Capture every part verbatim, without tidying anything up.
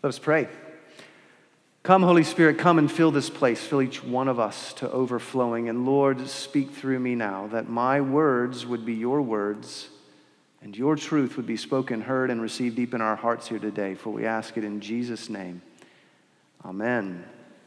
Let us pray. Come, Holy Spirit, come and fill this place. Fill each one of us to overflowing. And Lord, speak through me now, that my words would be your words and your truth would be spoken, heard, and received deep in our hearts here today. For we ask it in Jesus' name. Amen.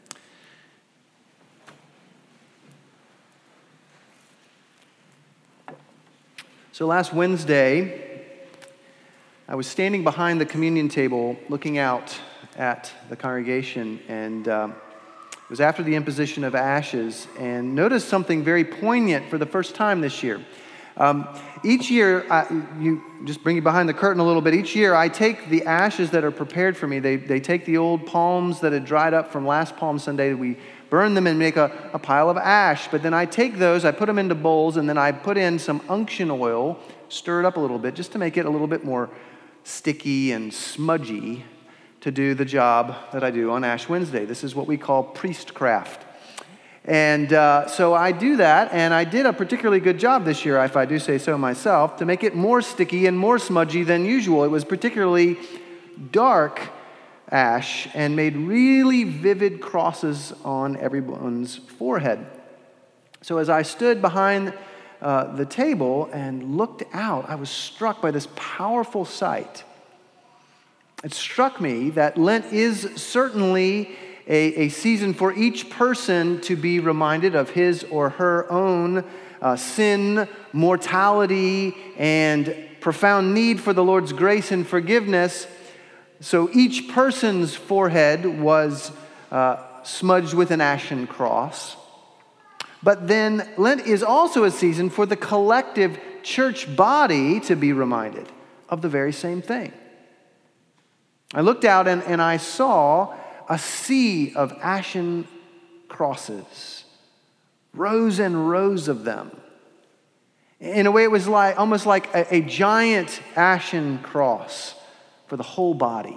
So last Wednesday, I was standing behind the communion table looking out at the congregation, and um, it was after the imposition of ashes, and noticed something very poignant for the first time this year. Um, each year, I, you just bring you behind the curtain a little bit. Each year, I take the ashes that are prepared for me. They they take the old palms that had dried up from last Palm Sunday. We burn them and make a, a pile of ash. But then I take those, I put them into bowls, and then I put in some unction oil, stir it up a little bit, just to make it a little bit more sticky and smudgy to do the job that I do on Ash Wednesday. This is what we call priestcraft. And uh, so I do that, and I did a particularly good job this year, if I do say so myself, to make it more sticky and more smudgy than usual. It was particularly dark ash and made really vivid crosses on everyone's forehead. So as I stood behind uh, the table and looked out, I was struck by this powerful sight. It struck me that Lent is certainly A, a season for each person to be reminded of his or her own uh, sin, mortality, and profound need for the Lord's grace and forgiveness. So each person's forehead was uh, smudged with an ashen cross. But then Lent is also a season for the collective church body to be reminded of the very same thing. I looked out and, and I saw a sea of ashen crosses, rows and rows of them. In a way, it was like almost like a, a giant ashen cross for the whole body.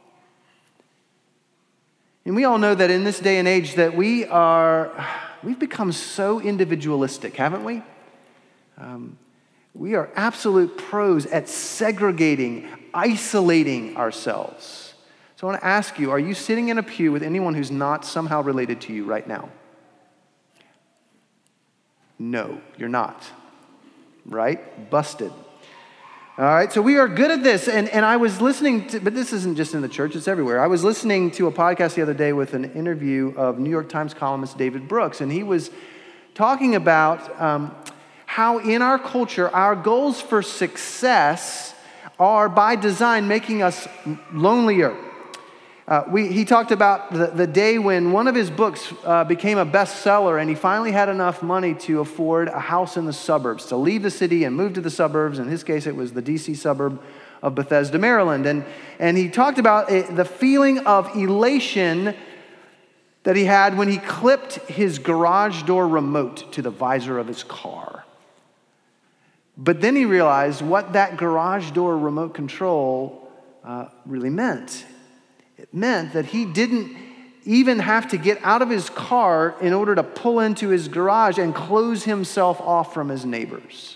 And we all know that in this day and age that we are, we've become so individualistic, haven't we? Um, we are absolute pros at segregating, isolating ourselves. So I want to ask you, are you sitting in a pew with anyone who's not somehow related to you right now? No, you're not. Right? Busted. All right, so we are good at this. And, and I was listening to, but this isn't just in the church, it's everywhere. I was listening to a podcast the other day with an interview of New York Times columnist David Brooks, and he was talking about um, how in our culture, our goals for success are by design making us lonelier. Uh, we, he talked about the, the day when one of his books uh, became a bestseller and he finally had enough money to afford a house in the suburbs, to leave the city and move to the suburbs. In his case, it was the D C suburb of Bethesda, Maryland. And, and he talked about it, the feeling of elation that he had when he clipped his garage door remote to the visor of his car. But then he realized what that garage door remote control uh, really meant. It meant that he didn't even have to get out of his car in order to pull into his garage and close himself off from his neighbors.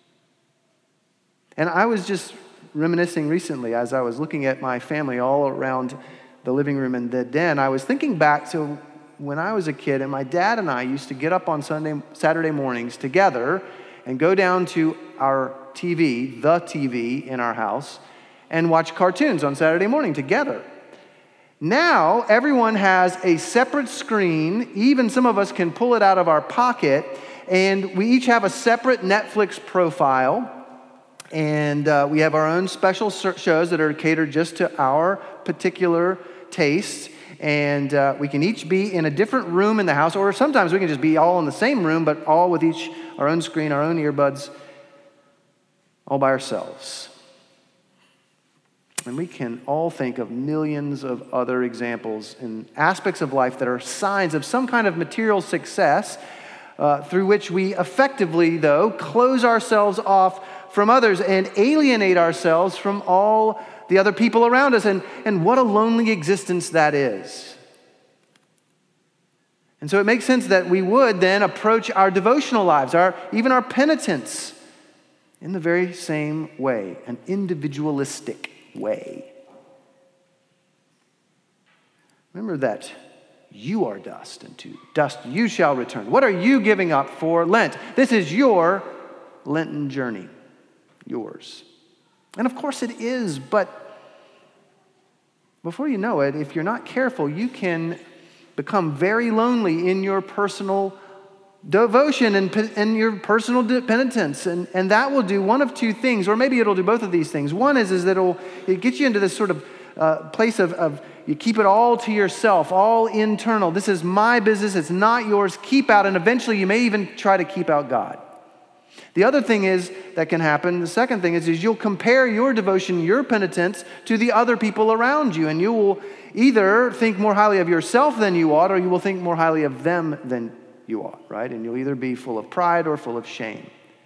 And I was just reminiscing recently as I was looking at my family all around the living room and the den. I was thinking back to when I was a kid, and my dad and I used to get up on Sunday, Saturday mornings together and go down to our T V, the T V in our house, and watch cartoons on Saturday morning together. Now, everyone has a separate screen. Even some of us can pull it out of our pocket, and we each have a separate Netflix profile, and uh, we have our own special shows that are catered just to our particular tastes, and uh, we can each be in a different room in the house, or sometimes we can just be all in the same room, but all with each our own screen, our own earbuds, all by ourselves. And we can all think of millions of other examples in aspects of life that are signs of some kind of material success uh, through which we effectively, though, close ourselves off from others and alienate ourselves from all the other people around us. And, and what a lonely existence that is. And so it makes sense that we would then approach our devotional lives, our even our penitence, in the very same way, an individualistic way. Remember that you are dust, and to dust you shall return. What are you giving up for Lent? This is your Lenten journey, yours. And of course it is, but before you know it, if you're not careful, you can become very lonely in your personal devotion and, and your personal penitence. And, and that will do one of two things, or maybe it'll do both of these things. One is, is that it'll it get you into this sort of uh, place of, of you keep it all to yourself, all internal. This is my business, it's not yours. Keep out, and eventually you may even try to keep out God. The other thing is that can happen, the second thing is, is you'll compare your devotion, your penitence to the other people around you, and you will either think more highly of yourself than you ought, or you will think more highly of them than you ought, right? And you'll either be full of pride or full of shame.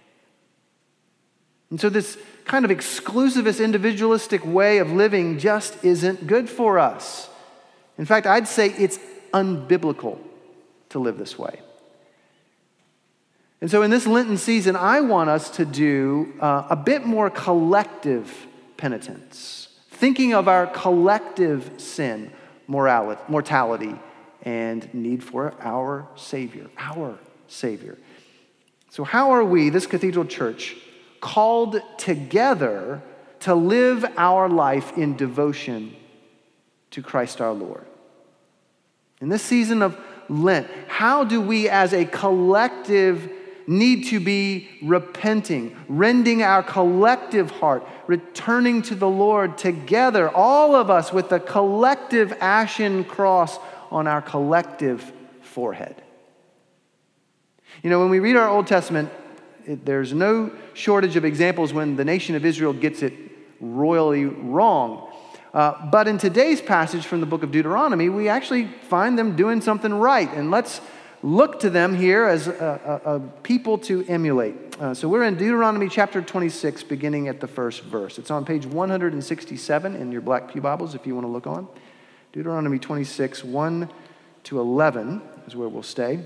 And so this kind of exclusivist, individualistic way of living just isn't good for us. In fact, I'd say it's unbiblical to live this way. And so in this Lenten season, I want us to do uh, a bit more collective penitence, thinking of our collective sin, morality, mortality, and need for our Savior, our Savior. So how are we, this Cathedral Church, called together to live our life in devotion to Christ our Lord? In this season of Lent, how do we as a collective need to be repenting, rending our collective heart, returning to the Lord together, all of us with the collective ashen cross on our collective forehead? You know, when we read our Old Testament, it, there's no shortage of examples when the nation of Israel gets it royally wrong. Uh, but in today's passage from the book of Deuteronomy, we actually find them doing something right. And let's look to them here as a, a, a people to emulate. Uh, so we're in Deuteronomy chapter twenty-six, beginning at the first verse. It's on page one sixty-seven in your Black Pew Bibles if you want to look on. Deuteronomy twenty-six, one to eleven is where we'll stay.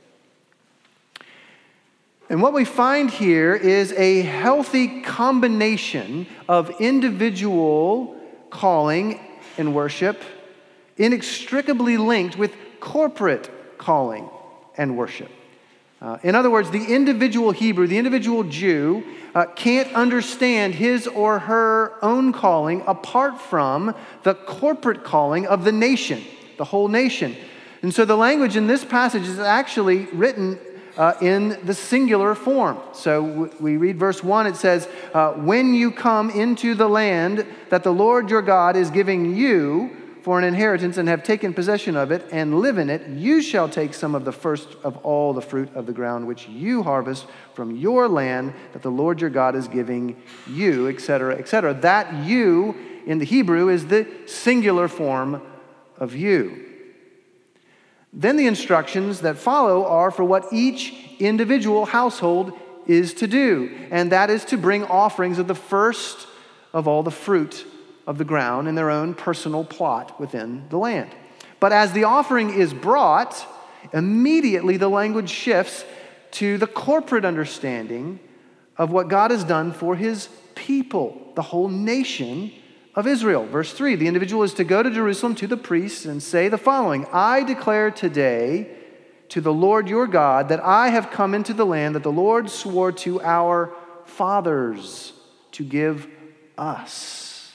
And what we find here is a healthy combination of individual calling and worship, inextricably linked with corporate calling and worship. Uh, in other words, the individual Hebrew, the individual Jew, uh, can't understand his or her own calling apart from the corporate calling of the nation, the whole nation. And so the language in this passage is actually written uh, in the singular form. So w- we read verse one, it says, uh, when you come into the land that the Lord your God is giving you for an inheritance and have taken possession of it and live in it, you shall take some of the first of all the fruit of the ground which you harvest from your land that the Lord your God is giving you, et cetera, et cetera. That you in the Hebrew is the singular form of you. Then the instructions that follow are for what each individual household is to do, and that is to bring offerings of the first of all the fruit of the ground in their own personal plot within the land. But as the offering is brought, immediately the language shifts to the corporate understanding of what God has done for his people, the whole nation of Israel. Verse three, the individual is to go to Jerusalem to the priests and say the following: I declare today to the Lord your God that I have come into the land that the Lord swore to our fathers to give us.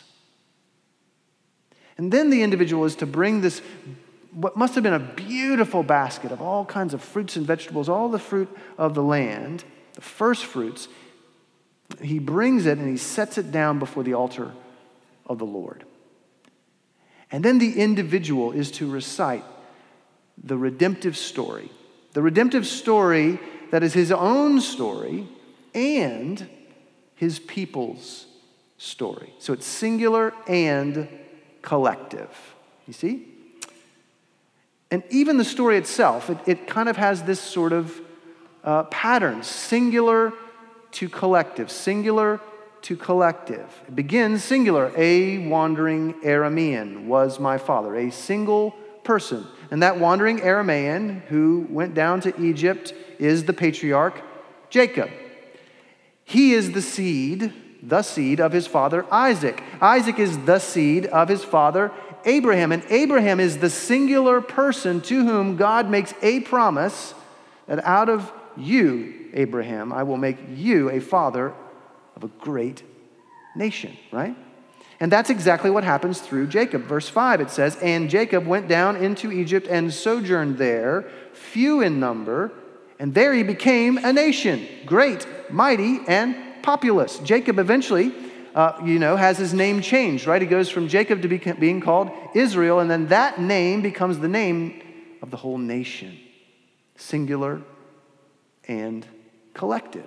And then the individual is to bring this, what must have been a beautiful basket of all kinds of fruits and vegetables, all the fruit of the land, the first fruits. He brings it and he sets it down before the altar of the Lord. And then the individual is to recite the redemptive story. The redemptive story that is his own story and his people's story. So it's singular and collective. You see? And even the story itself, it, it kind of has this sort of uh, pattern, singular to collective, singular to collective. It begins singular. A wandering Aramean was my father, a single person. And that wandering Aramean who went down to Egypt is the patriarch Jacob. He is the seed, the seed of his father Isaac. Isaac is the seed of his father Abraham. And Abraham is the singular person to whom God makes a promise that out of you, Abraham, I will make you a father of a great nation, right? And that's exactly what happens through Jacob. Verse five, it says, and Jacob went down into Egypt and sojourned there, few in number, and there he became a nation, great, mighty, and populous. Jacob eventually, uh, you know, has his name changed, right? He goes from Jacob to be, being called Israel, and then that name becomes the name of the whole nation, singular and collective.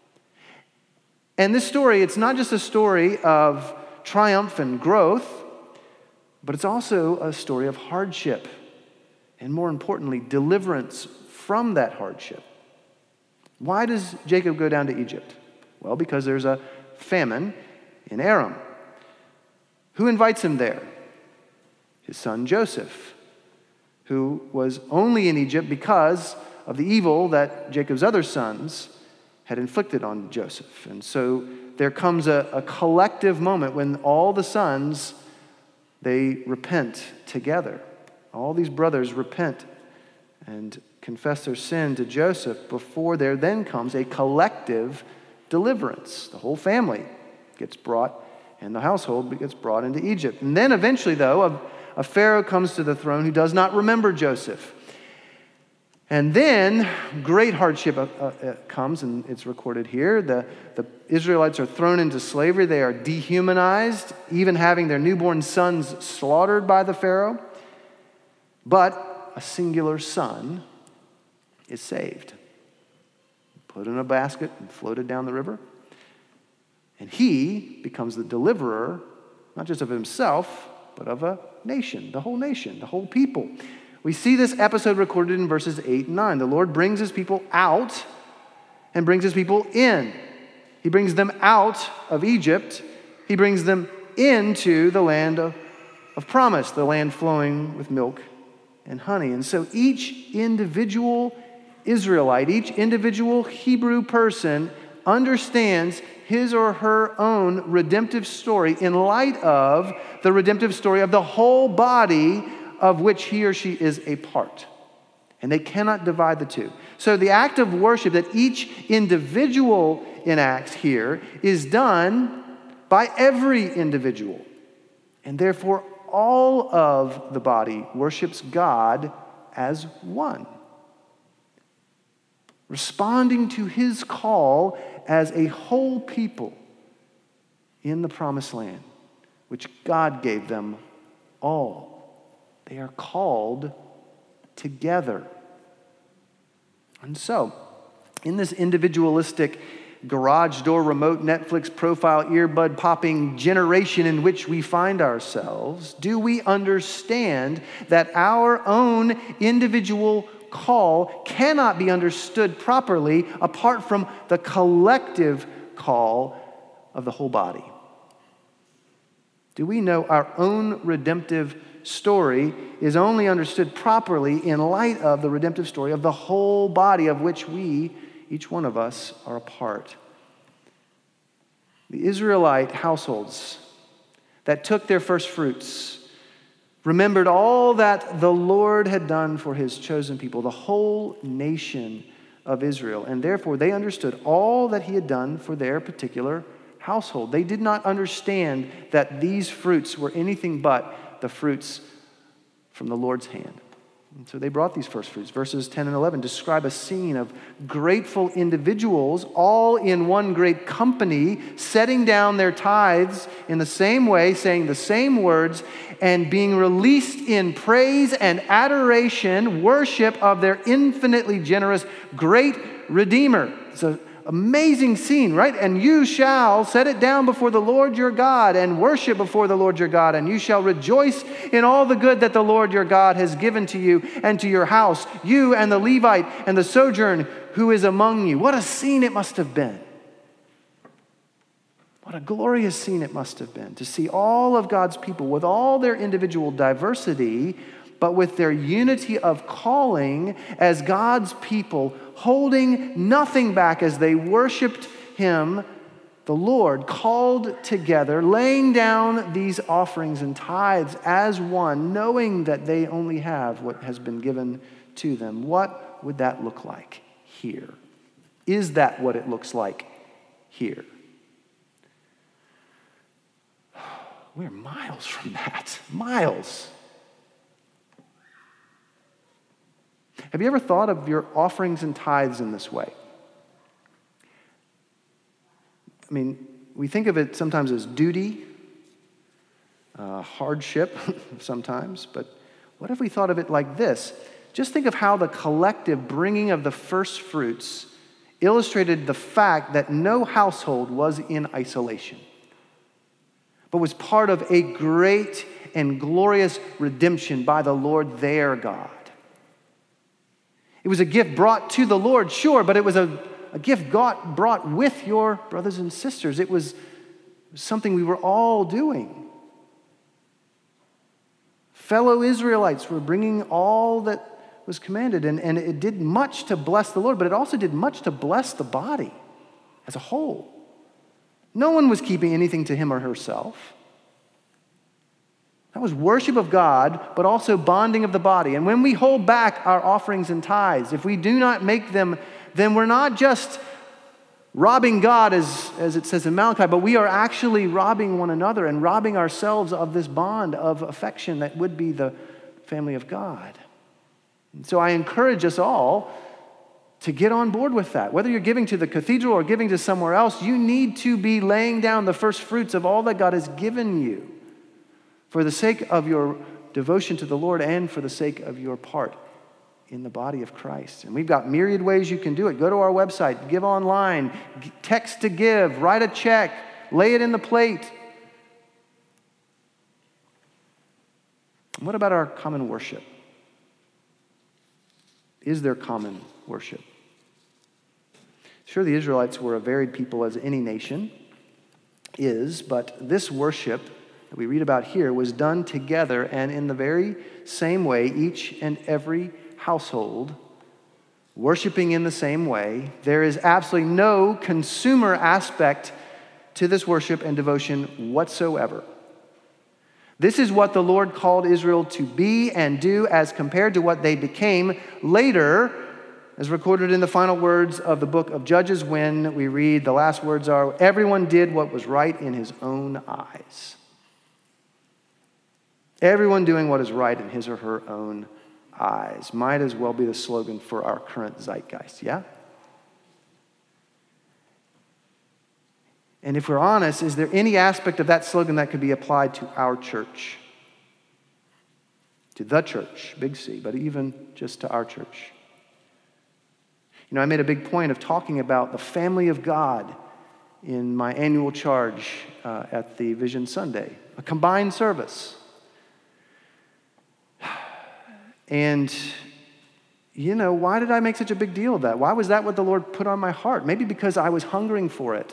And this story, it's not just a story of triumph and growth, but it's also a story of hardship, and more importantly, deliverance from that hardship. Why does Jacob go down to Egypt? Well, because there's a famine in Aram. Who invites him there? His son Joseph, who was only in Egypt because of the evil that Jacob's other sons had inflicted on Joseph. And so there comes a, a collective moment when all the sons, they repent together. All these brothers repent and confess their sin to Joseph before there then comes a collective deliverance. The whole family gets brought, and the household gets brought into Egypt. And then eventually, though, a, a Pharaoh comes to the throne who does not remember Joseph. And then great hardship uh, uh, comes, and it's recorded here. The, the Israelites are thrown into slavery. They are dehumanized, even having their newborn sons slaughtered by the Pharaoh. But a singular son is saved, put in a basket and floated down the river. And he becomes the deliverer, not just of himself, but of a nation, the whole nation, the whole people. We see this episode recorded in verses eight and nine. The Lord brings his people out and brings his people in. He brings them out of Egypt. He brings them into the land of, of promise, the land flowing with milk and honey. And so each individual Israelite, each individual Hebrew person understands his or her own redemptive story in light of the redemptive story of the whole body of which he or she is a part. And they cannot divide the two. So the act of worship that each individual enacts here is done by every individual. And therefore, all of the body worships God as one, responding to his call as a whole people in the promised land, which God gave them all. They are called together. And so, in this individualistic garage door, remote Netflix profile, earbud popping generation in which we find ourselves, do we understand that our own individual call cannot be understood properly apart from the collective call of the whole body? Do we know our own redemptive story is only understood properly in light of the redemptive story of the whole body of which we, each one of us, are a part? The Israelite households that took their first fruits remembered all that the Lord had done for his chosen people, the whole nation of Israel, and therefore they understood all that he had done for their particular household. They did not understand that these fruits were anything but the fruits from the Lord's hand. And so they brought these first fruits. Verses ten and eleven describe a scene of grateful individuals all in one great company, setting down their tithes in the same way, saying the same words, and being released in praise and adoration, worship of their infinitely generous, great Redeemer. It's an amazing scene, right? And you shall set it down before the Lord your God and worship before the Lord your God, and you shall rejoice in all the good that the Lord your God has given to you and to your house, you and the Levite and the sojourn who is among you. What a scene it must have been. What a glorious scene it must have been to see all of God's people with all their individual diversity, but with their unity of calling as God's people, holding nothing back as they worshiped him the Lord called together, laying down these offerings and tithes as one, knowing that they only have what has been given to them, what would that look like here? Is that what it looks like here? We're miles from that. Miles. Have you ever thought of your offerings and tithes in this way? I mean, we think of it sometimes as duty, uh, hardship sometimes, but what if we thought of it like this? Just think of how the collective bringing of the first fruits illustrated the fact that no household was in isolation, but was part of a great and glorious redemption by the Lord their God. It was a gift brought to the Lord, sure, but it was a, a gift God brought with your brothers and sisters. It was something we were all doing. Fellow Israelites were bringing all that was commanded, and, and it did much to bless the Lord, but it also did much to bless the body as a whole. No one was keeping anything to him or herself. That was worship of God, but also bonding of the body. And when we hold back our offerings and tithes, if we do not make them, then we're not just robbing God, as, as it says in Malachi, but we are actually robbing one another and robbing ourselves of this bond of affection that would be the family of God. And so I encourage us all to get on board with that. Whether you're giving to the cathedral or giving to somewhere else, you need to be laying down the first fruits of all that God has given you for the sake of your devotion to the Lord and for the sake of your part in the body of Christ. And we've got myriad ways you can do it. Go to our website, give online, text to give, write a check, lay it in the plate. What about our common worship? Is there common worship? Sure, the Israelites were a varied people as any nation is, but this worship that we read about here was done together and in the very same way, each and every household worshiping in the same way. There is absolutely no consumer aspect to this worship and devotion whatsoever. This is what the Lord called Israel to be and do as compared to what they became later, as recorded in the final words of the book of Judges, when we read, the last words are, everyone did what was right in his own eyes. Everyone doing what is right in his or her own eyes might as well be the slogan for our current zeitgeist, yeah? And if we're honest, is there any aspect of that slogan that could be applied to our church? To the church, big C, but even just to our church. You know, I made a big point of talking about the family of God in my annual charge uh, at the Vision Sunday, a combined service. And, you know, why did I make such a big deal of that? Why was that what the Lord put on my heart? Maybe because I was hungering for it.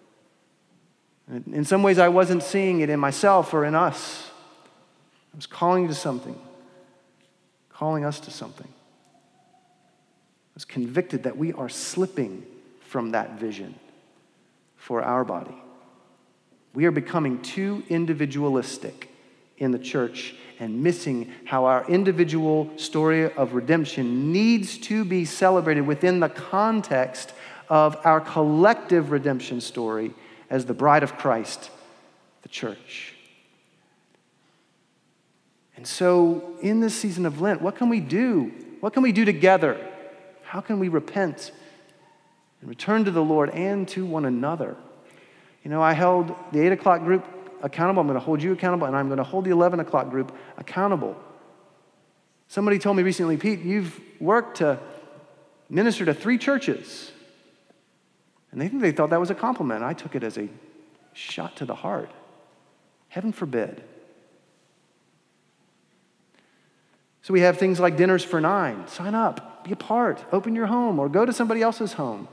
In some ways, I wasn't seeing it in myself or in us. I was calling to something, calling us to something. I was convicted that we are slipping from that vision for our body. We are becoming too individualistic in the church and missing how our individual story of redemption needs to be celebrated within the context of our collective redemption story as the bride of Christ, the church. And so in this season of Lent, what can we do? What can we do together? How can we repent and return to the Lord and to one another? You know, I held the eight o'clock group accountable. I'm going to hold you accountable, and I'm going to hold the eleven o'clock group accountable. Somebody told me recently, Pete, you've worked to minister to three churches. And they think they thought that was a compliment. I took it as a shot to the heart. Heaven forbid. So we have things like dinners for nine. Sign up, be a part, open your home, or go to somebody else's home.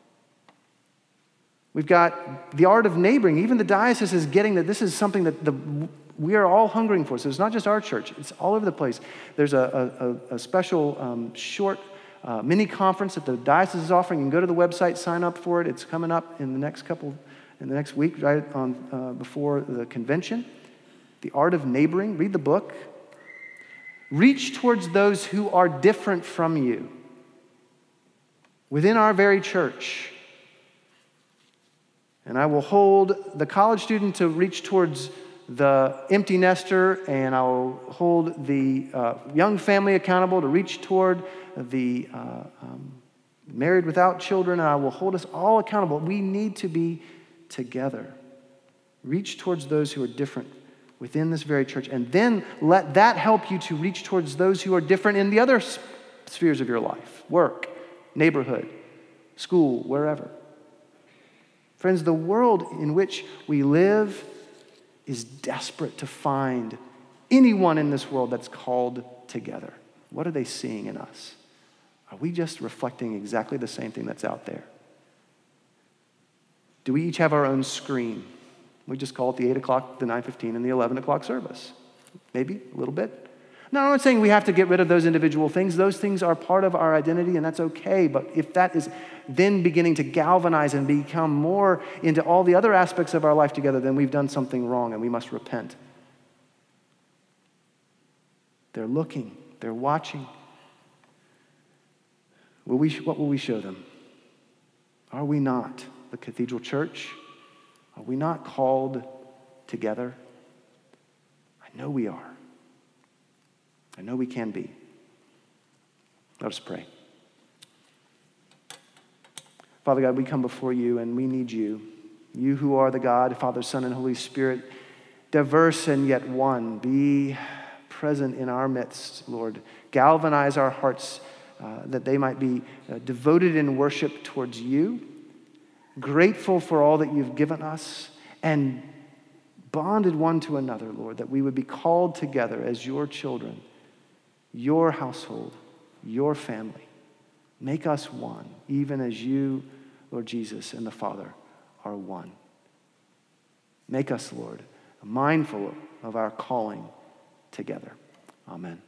We've got the art of neighboring. Even the diocese is getting that this is something that the, we are all hungering for. So it's not just our church. It's all over the place. There's a, a, a special um, short uh, mini conference that the diocese is offering. You can go to the website, sign up for it. It's coming up in the next couple in the next week, right on uh, before the convention. The Art of Neighboring. Read the book. Reach towards those who are different from you within our very church. And I will hold the college student to reach towards the empty nester, and I will hold the uh, young family accountable to reach toward the uh, um, married without children, and I will hold us all accountable. We need to be together. Reach towards those who are different within this very church, and then let that help you to reach towards those who are different in the other spheres of your life, work, neighborhood, school, wherever. Friends, the world in which we live is desperate to find anyone in this world that's called together. What are they seeing in us? Are we just reflecting exactly the same thing that's out there? Do we each have our own screen? We just call it the eight o'clock, the nine fifteen, and the eleven o'clock service. Maybe a little bit. No, I'm not saying we have to get rid of those individual things. Those things are part of our identity, and that's okay. But if that is then beginning to galvanize and become more into all the other aspects of our life together, then we've done something wrong, and we must repent. They're looking. They're watching. Will we, what will we show them? Are we not the Cathedral Church? Are we not called together? I know we are. I know we can be. Let us pray. Father God, we come before you and we need you. You who are the God, Father, Son, and Holy Spirit, diverse and yet one. Be present in our midst, Lord. Galvanize our hearts uh, that they might be uh, devoted in worship towards you, grateful for all that you've given us, and bonded one to another, Lord, that we would be called together as your children, your household, your family. Make us one, even as you, Lord Jesus, and the Father are one. Make us, Lord, mindful of our calling together. Amen.